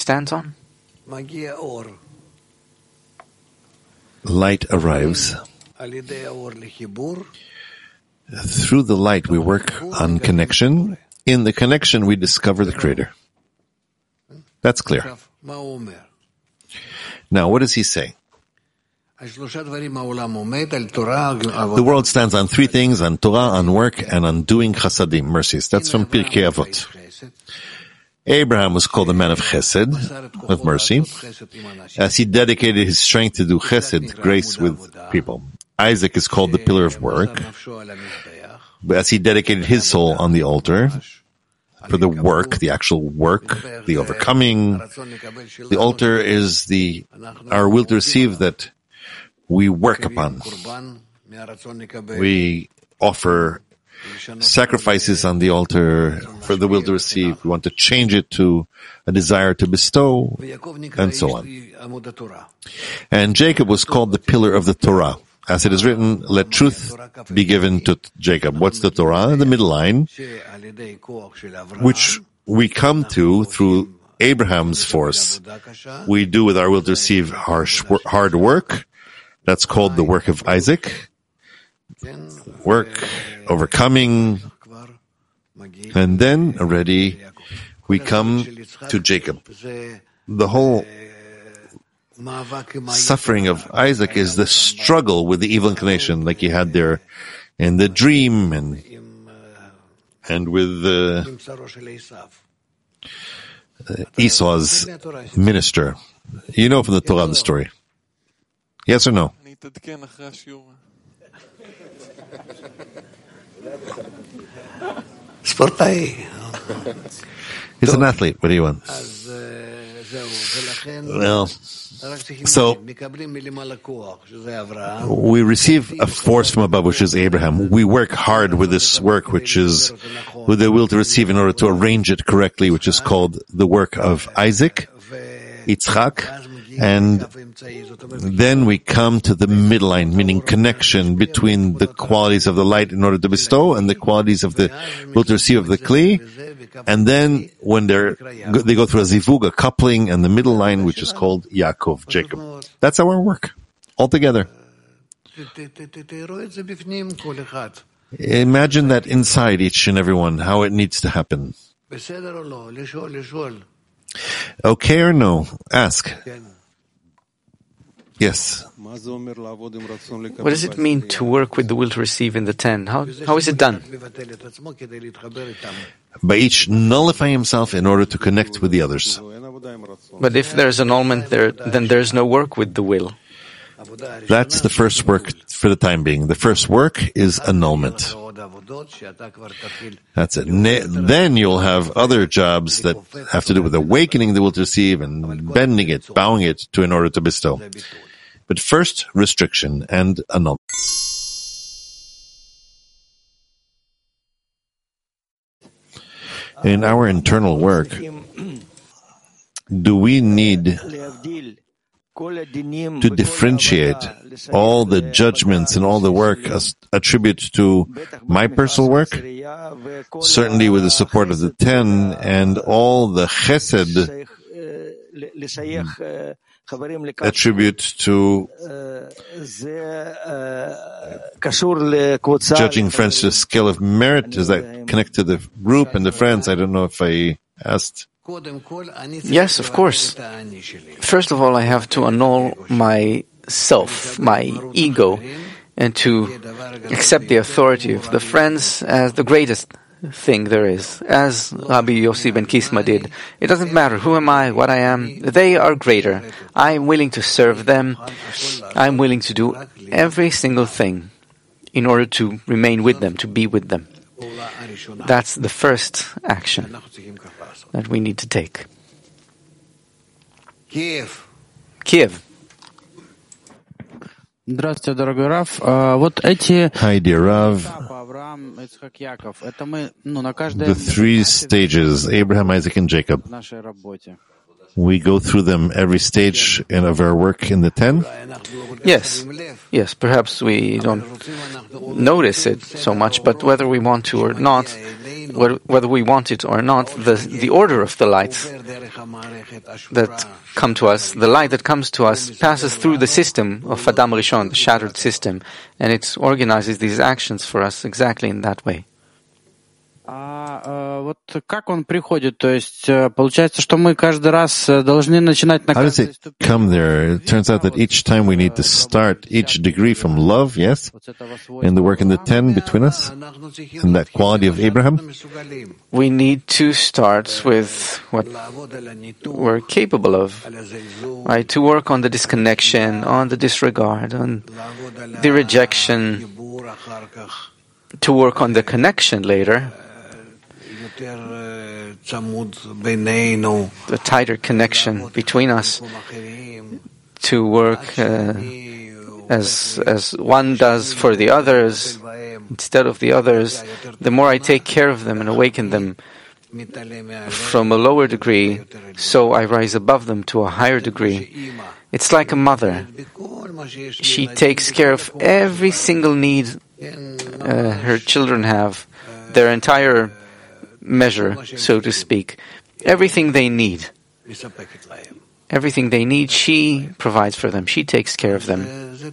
stands on? Light arrives. Through the light, we work on connection. In the connection, we discover the Creator. That's clear. Now, what does he say? The world stands on three things: on Torah, on work, and on doing chasadim, mercies. That's from Pirkei Avot. Abraham was called a man of chesed, of mercy, as he dedicated his strength to do chesed, grace with people. Isaac is called the pillar of work, as he dedicated his soul on the altar for the work, the actual work, the overcoming. The altar is our will to receive that we work upon. We offer sacrifices on the altar for the will to receive. We want to change it to a desire to bestow, and so on. And Jacob was called the pillar of the Torah. As it is written, let truth be given to Jacob. What's the Torah? The middle line, which we come to through Abraham's force. We do with our will to receive hard work. That's called the work of Isaac. Work, overcoming. And then already we come to Jacob. The whole suffering of Isaac is the struggle with the evil inclination, like he had there in the dream and with Esau's minister. You know from the Torah the story. Yes or no? He's an athlete. What do you want? Well, so we receive a force from above, which is Abraham. We work hard with this work, which is with the will to receive in order to arrange it correctly, which is called the work of Isaac, Yitzchak, and then we come to the middle line, meaning connection between the qualities of the light in order to bestow and the qualities of the will to receive of the Kli. And then when they go through a zivug, a coupling, and the middle line, which is called Yaakov, Jacob. That's our work, all together. Imagine that inside each and every one, how it needs to happen. Okay or no? Ask. Yes. What does it mean to work with the will to receive in the 10? How is it done? By each nullifying himself in order to connect with the others. But if there's annulment there, then there's no work with the will. That's the first work for the time being. The first work is annulment. That's it. Then you'll have other jobs that have to do with awakening the will to receive and bending it, bowing it in order to bestow. But first, restriction and annulment. In our internal work, do we need to differentiate all the judgments and all the work attributed to my personal work? Certainly with the support of the 10 and all the chesed attribute to judging friends to the scale of merit. Does that connect to the group and the friends? I don't know if I asked. Yes, of course. First of all, I have to annul myself, my ego, and to accept the authority of the friends as the greatest thing there is, as Rabbi Yossi ben Kisma did. It doesn't matter who am I, what I am, they are greater. I am willing to serve them. I am willing to do every single thing in order to remain with them, to be with them. That's the first action that we need to take. Kiev. Здравствуйте, дорогой Рав. Вот эти... Hi, dear Rav. The three stages, Abraham, Isaac, and Jacob. We go through them every stage of our work in the 10? Yes, perhaps we don't notice it so much, but whether we want to or not, whether we want it or not, the order of the lights that come to us, the light that comes to us passes through the system of Adam Rishon, the shattered system, and it organizes these actions for us exactly in that way. Вот как он приходит? То есть получается, что мы каждый раз должны начинать на каждой ступени. How does it come there? It turns out that each time we need to start each degree from love, yes? And the work in the 10 between us? And that quality of Abraham? We need to start with what we're capable of, right? To work on the disconnection, on the disregard, on the rejection, to work on the connection later, the tighter connection between us, to work as one does for the others instead of the others. The more I take care of them and awaken them from a lower degree, so I rise above them to a higher degree. It's like a mother. She takes care of every single need her children have, their entire measure, so to speak. Everything they need, she provides for them. She takes care of them.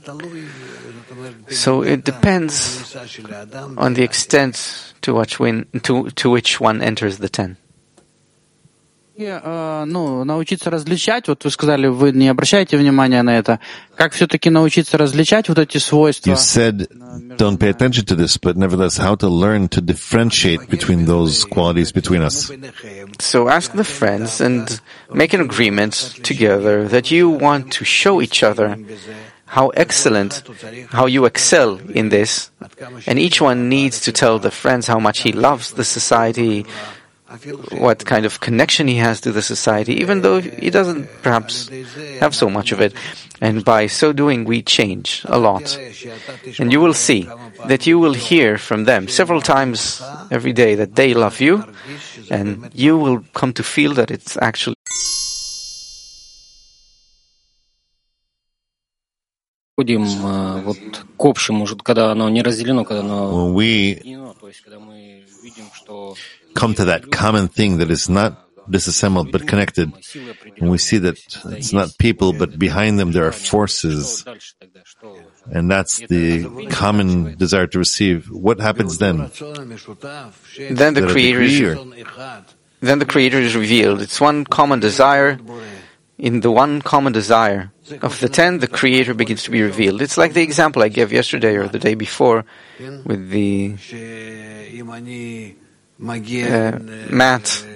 So it depends on the extent to which one enters the 10. Научиться различать, вот вы сказали, вы не обращаете внимания на это. Как все-таки научиться различать вот эти свойства? You said, don't pay attention to this, but nevertheless, how to learn to differentiate between those qualities between us. So ask the friends and make an agreement together that you want to show each other how excellent, how you excel in this, and each one needs to tell the friends how much he loves the society, what kind of connection he has to the society, even though he doesn't perhaps have so much of it. And by so doing, we change a lot. And you will see that you will hear from them several times every day that they love you, and you will come to feel that it's actually вот к общему, когда оно не разделено, когда оно то есть когда мы видим, что come to that common thing that is not disassembled but connected, and we see that it's not people but behind them there are forces, and that's the common desire to receive. What happens then? Then the Creator is revealed. It's one common desire. In the one common desire of the 10, the Creator begins to be revealed. It's like the example I gave yesterday or the day before with the matte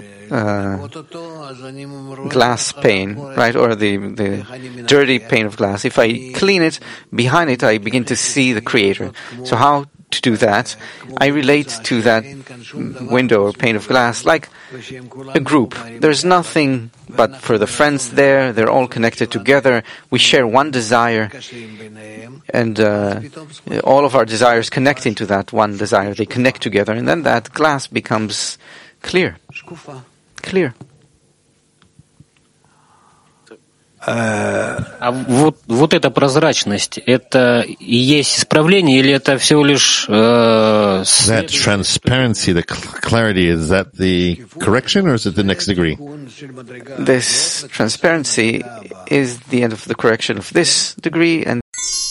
glass pane, right? Or the dirty pane of glass. If I clean it, behind it I begin to see the Creator. So how to do that? I relate to that window or pane of glass like a group. There's nothing but for the friends there. They're all connected together. We share one desire, and all of our desires connect into that one desire. They connect together, and then that glass becomes clear. Вот эта прозрачность, это и есть исправление, или это всего лишь... That transparency, the clarity, is that the correction or is it the next degree? This transparency is the end of the correction of this degree, and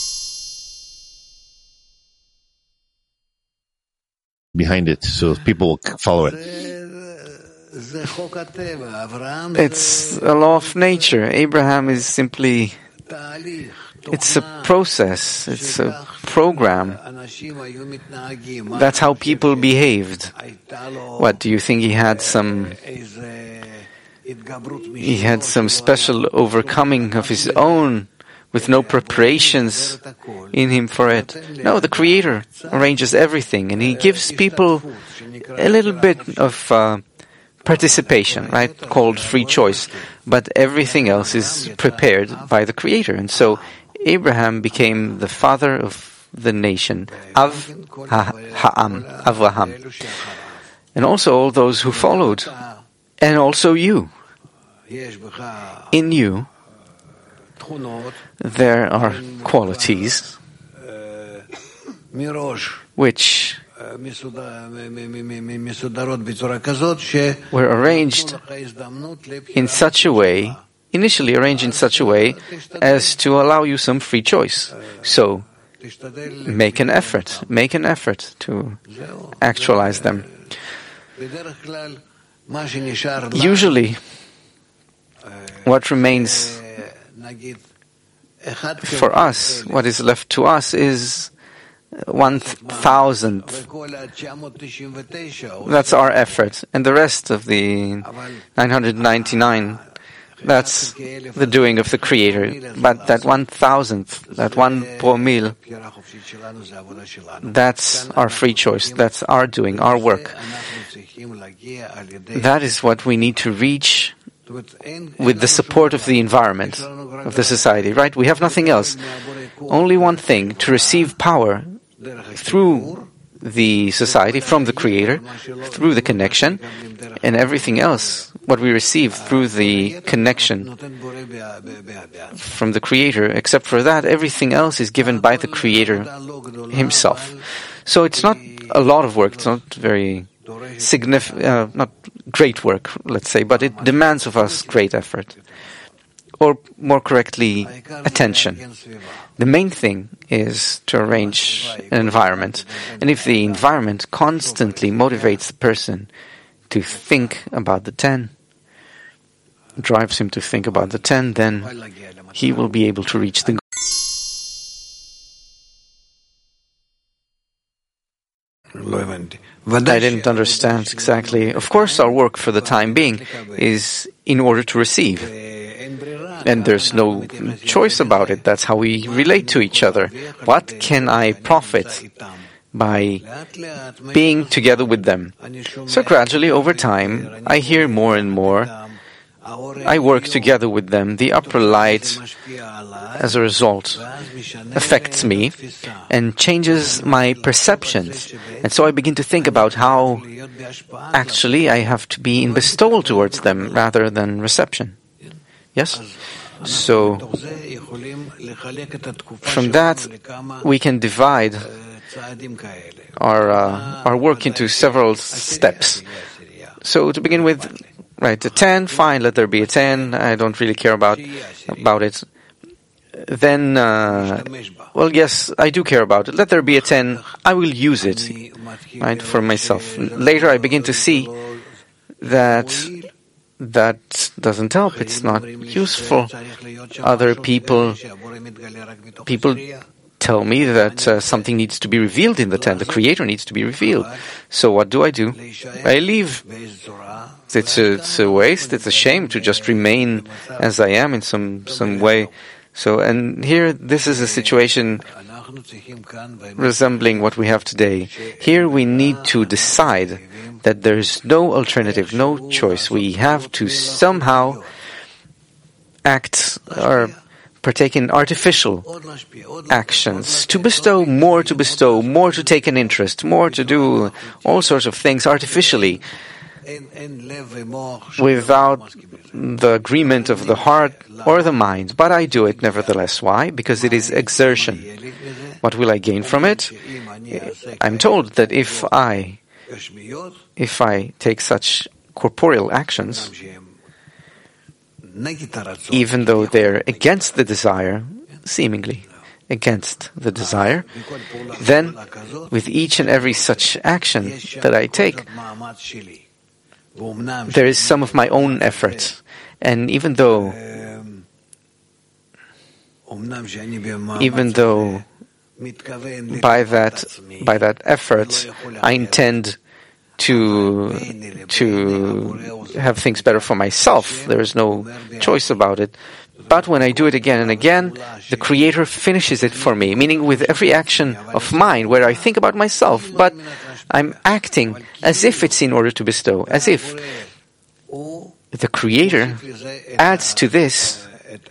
behind it, so people will follow it. It's a law of nature. Abraham is simply, it's a process, it's a program. That's how people behaved. What, do you think he had some special overcoming of his own with no preparations in him for it? No, the Creator arranges everything, and he gives people a little bit of participation, right, called free choice, but everything else is prepared by the Creator. And so Abraham became the father of the nation, Ha'am, Avraham, and also all those who followed, and also you. In you, there are qualities which were arranged in such a way, initially arranged in such a way as to allow you some free choice. So, make an effort to actualize them. Usually, what remains for us, what is left to us, is 1,000th. That's our effort. And the rest of the 999, that's the doing of the Creator. But that 1,000th, that 1 promille, that's our free choice. That's our doing, our work. That is what we need to reach with the support of the environment, of the society, right? We have nothing else. Only one thing, to receive power through the society, from the Creator, through the connection, and everything else, what we receive through the connection from the Creator, except for that, everything else is given by the Creator Himself. So it's not a lot of work, it's not very significant, not great work, let's say, but it demands of us great effort. Or more correctly, attention. The main thing is to arrange an environment. And if the environment constantly motivates the person to think about the 10, drives him to think about the 10, then he will be able to reach the goal. I didn't understand exactly. Of course, our work for the time being is in order to receive. And there's no choice about it. That's how we relate to each other. What can I profit by being together with them? So gradually, over time, I hear more and more. I work together with them. The upper light, as a result, affects me and changes my perceptions. And so I begin to think about how actually I have to be in bestowal towards them rather than reception. Yes? So, from that, we can divide our work into several steps. So, to begin with, right, a 10, fine, let there be a 10, I don't really care about it. Then, well, yes, I do care about it. Let there be a 10, I will use it, right, for myself. Later, I begin to see that doesn't help. It's not useful. Other people tell me that something needs to be revealed in the 10. The Creator needs to be revealed. So what do? I leave. It's a waste. It's a shame to just remain as I am in some way. So, and here, this is a situation resembling what we have today. Here we need to decide that there is no alternative, no choice. We have to somehow act or partake in artificial actions, to bestow, more to take an interest, more to do all sorts of things artificially, without the agreement of the heart or the mind. But I do it nevertheless. Why? Because it is exertion. What will I gain from it? I'm told that if I take such corporeal actions, even though they're against the desire, seemingly against the desire, then with each and every such action that I take, there is some of my own effort. And even though by that effort I intend to have things better for myself, there is no choice about it. But when I do it again and again, the Creator finishes it for me, meaning with every action of mine where I think about myself, but I'm acting as if it's in order to bestow, as if the Creator adds to this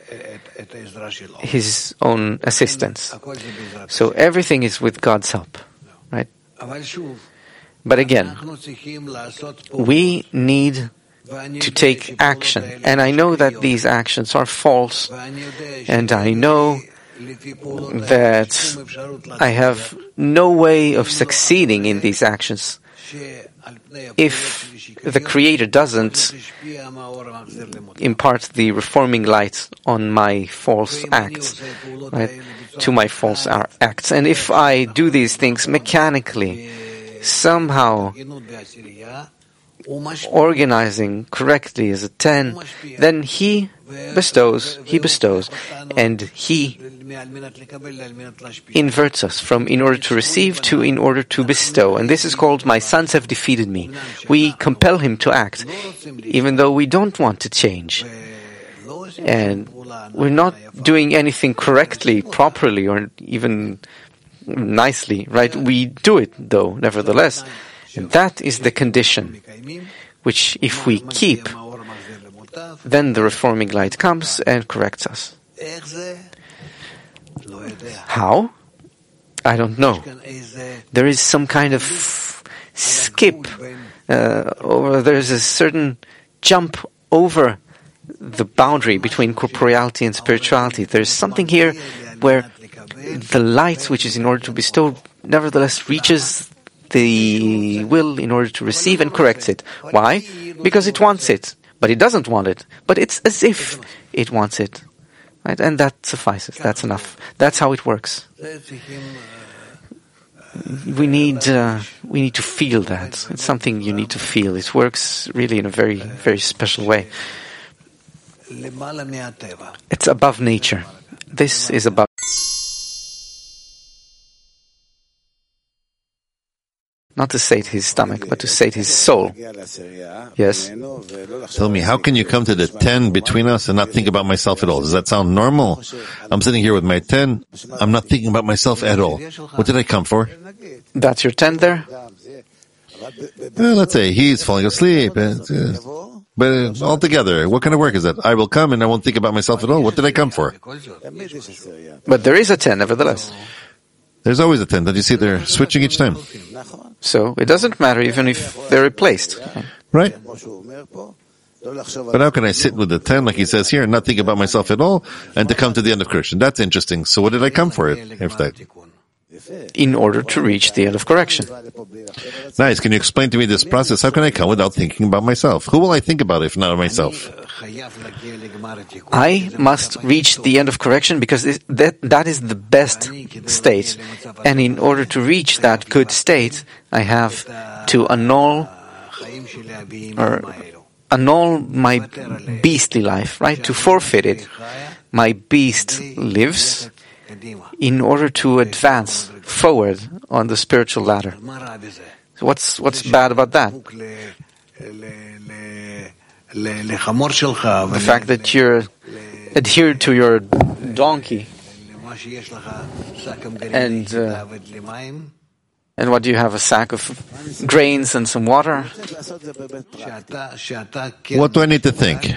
His own assistance. So everything is with God's help, right? But again, we need to take action. And I know that these actions are false, and I know that I have no way of succeeding in these actions if the Creator doesn't impart the reforming light on my false acts, right, to my false acts. And if I do these things mechanically, somehow organizing correctly as a 10, then He bestows, and He inverts us from in order to receive to in order to bestow. And this is called my sons have defeated me. We compel Him to act, even though we don't want to change. And we're not doing anything correctly, properly, or even nicely, right? We do it, though, nevertheless. And that is the condition, which if we keep, then the reforming light comes and corrects us. How? I don't know. There is some kind of skip, or there's a certain jump over the boundary between corporeality and spirituality. There's something here where the light, which is in order to bestow, nevertheless reaches the will in order to receive and corrects it. Why? Because it wants it, but it doesn't want it. But it's as if it wants it. Right? And that suffices. That's enough. That's how it works. We need to feel that. It's something you need to feel. It works really in a very, very special way. It's above nature. This is above. Not to sate his stomach, but to sate his soul. Yes? Tell me, how can you come to the 10 between us and not think about myself at all? Does that sound normal? I'm sitting here with my 10. I'm not thinking about myself at all. What did I come for? That's your 10 there? Let's say he's falling asleep. But altogether, what kind of work is that? I will come and I won't think about myself at all. What did I come for? But there is a 10, nevertheless. There's always a 10. Don't you see they're switching each time? So it doesn't matter even if they're replaced. Right? But how can I sit with the 10, like he says here, and not think about myself at all, and to come to the end of correction? That's interesting. So what did I come for it? In order to reach the end of correction. Nice. Can you explain to me this process? How can I come without thinking about myself? Who will I think about if not myself? I must reach the end of correction because that is the best state. And in order to reach that good state, I have to annul my beastly life, right? To forfeit it. My beast lives in order to advance forward on the spiritual ladder. So what's bad about that? The fact that you're adhered to your donkey and what do you have? A sack of grains and some water? What do I need to think?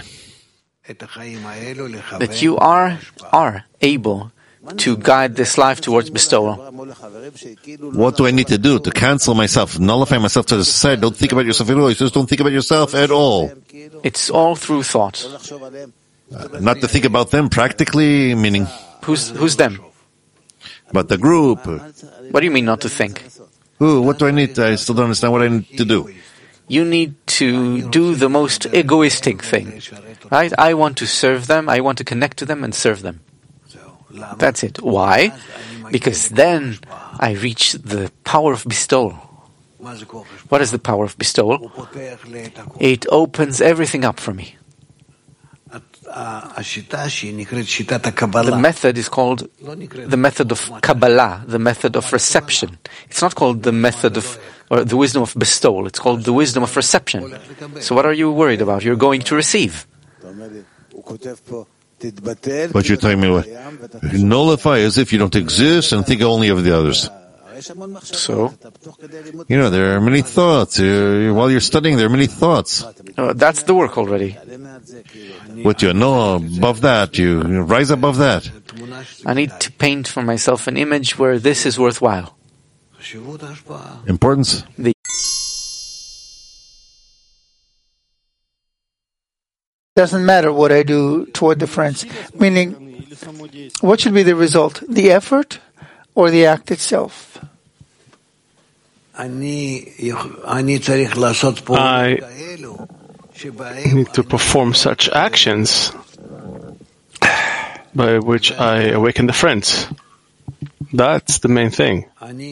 That you are able to guide this life towards bestowal. What do I need to do to cancel myself, nullify myself to the side? Don't think about yourself at all. You just don't think about yourself at all. It's all through thought. Not to think about them practically, meaning? Who's them? About the group. What do you mean not to think? What do I need? I still don't understand what I need to do. You need to do the most egoistic thing. Right? I want to serve them. I want to connect to them and serve them. That's it. Why? Because then I reach the power of bestowal. What is the power of bestowal? It opens everything up for me. The method is called the method of Kabbalah, the method of reception. It's not called the method of, or the wisdom of bestowal. It's called the wisdom of reception. So what are you worried about? You're going to receive. But you're telling me what? Nullify as if you don't exist and think only of the others. So? There are many thoughts. While you're studying, there are many thoughts. That's the work already. What you know above that, you rise above that. I need to paint for myself an image where this is worthwhile. Importance? Doesn't matter what I do toward the friends. Meaning, What should be the result? The effort or the act itself? I need to perform such actions by which I awaken the friends. That's the main thing.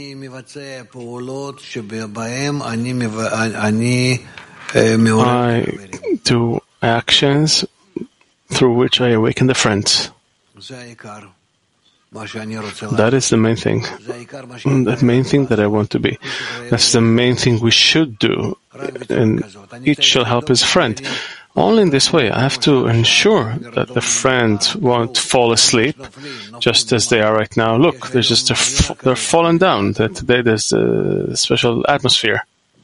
I do actions through which I awaken the friends. That is the main thing. The main thing that I want to be. That's the main thing we should do. And each shall help his friend. Only in this way, I have to ensure that the friend won't fall asleep, just as they are right now. Look, they're fallen down. Today there's a special atmosphere.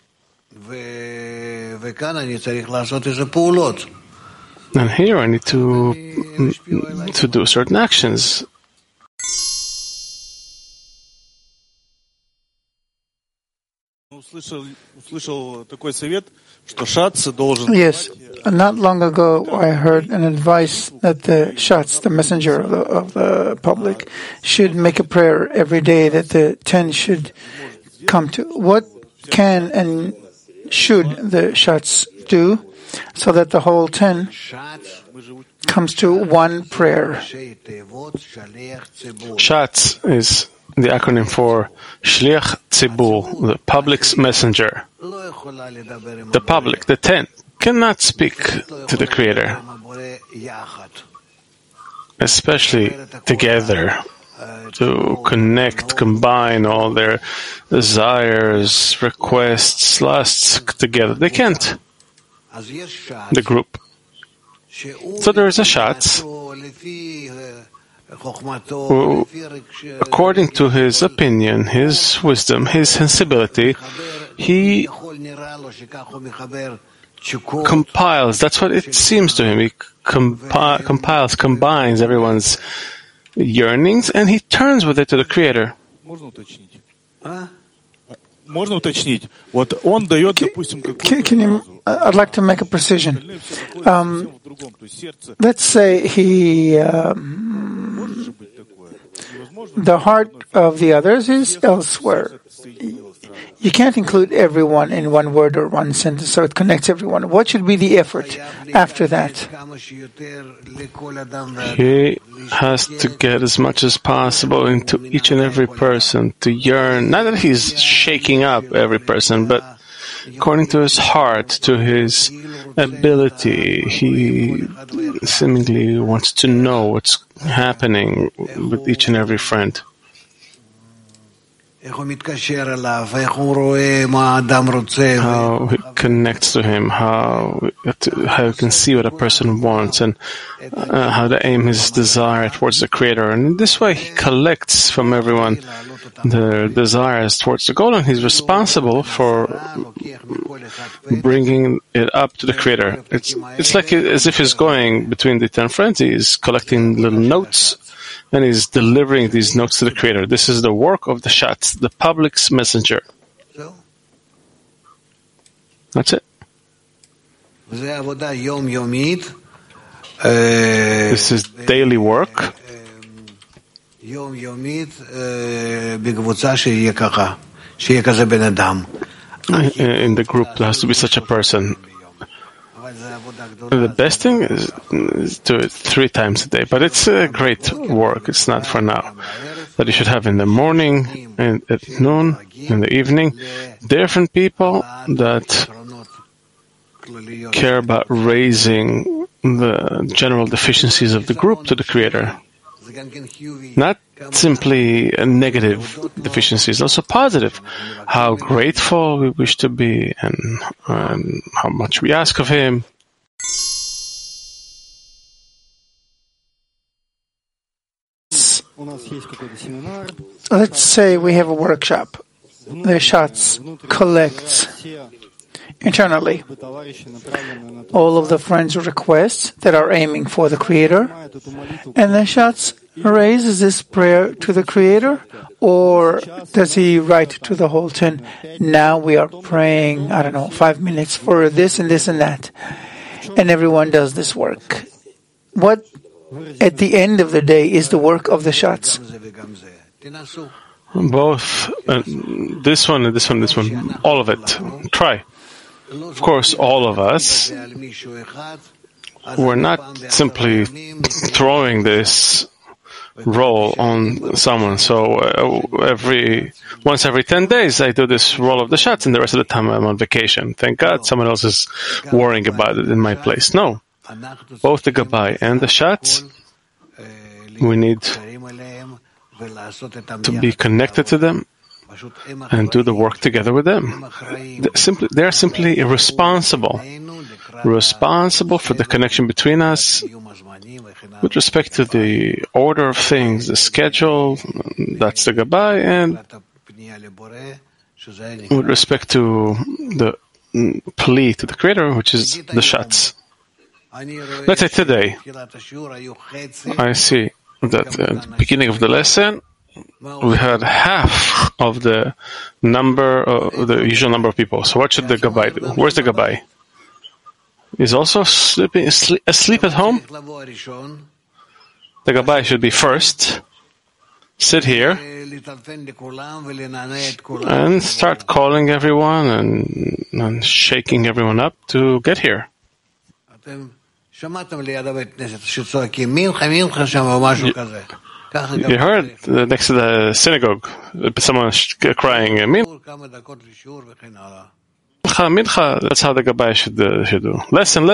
And here I need to do certain actions. Yes, not long ago I heard an advice that the Shatz, the messenger of the public, should make a prayer every day that the 10 should come to. What can and should the Shatz do so that the whole 10 comes to one prayer? Shatz is the acronym for Shliach Tzibur, the public's messenger. The public, the 10, cannot speak to the Creator, especially together, to connect, combine all their desires, requests, lusts together. They can't, the group. So there is a Shatz who, according to his opinion, his wisdom, his sensibility, he compiles. That's what it seems to him. He combines everyone's yearnings, and he turns with it to the Creator. I'd like to make a precision. Let's say the heart of the others is elsewhere. You can't include everyone in one word or one sentence, so it connects everyone. What should be the effort after that? He has to get as much as possible into each and every person, to yearn. Not that he's shaking up every person, but according to his heart, to his ability, he seemingly wants to know what's happening with each and every friend. How he connects to him, how you can see what a person wants, and how to aim his desire towards the Creator. And in this way, he collects from everyone their desires towards the goal, and he's responsible for bringing it up to the Creator. It's like as if he's going between the 10 friends. He's collecting little notes, and he's delivering these notes to the Creator. This is the work of the Shatz, the public's messenger. That's it. This is daily work. In the group, there has to be such a person. The best thing is do it 3 times a day, but it's a great work. It's not for now. That you should have in the morning, and at noon, in the evening, different people that care about raising the general deficiencies of the group to the Creator. Not simply negative deficiencies, also positive. How grateful we wish to be, and how much we ask of Him. Let's say we have a workshop. The Shatz collects internally all of the friends' requests that are aiming for the Creator, and the Shatz raises this prayer to the Creator, or does he write to the whole 10, now we are praying, 5 minutes for this and this and that, and everyone does this work? What at the end of the day is the work of the shots. Both, this one and this one, all of it. Try. Of course, all of us, we're not simply throwing this role on someone. So once every 10 days, I do this roll of the shots, and the rest of the time I'm on vacation. Thank God someone else is worrying about it in my place. No. Both the Gabbai and the shots, we need to be connected to them and do the work together with them. They're simply responsible for the connection between us with respect to the order of things, the schedule, that's the Gabbai, and with respect to the plea to the Creator, which is the shots. Let's say today, I see that at the beginning of the lesson, we had half of the usual number of people. So what should the Gabbai do? Where's the Gabbai? He's also asleep at home? The Gabbai should be first, sit here, and start calling everyone and shaking everyone up to get here. You heard next to the synagogue, someone crying, Mincha, that's how the Gabbai should do. Less and less.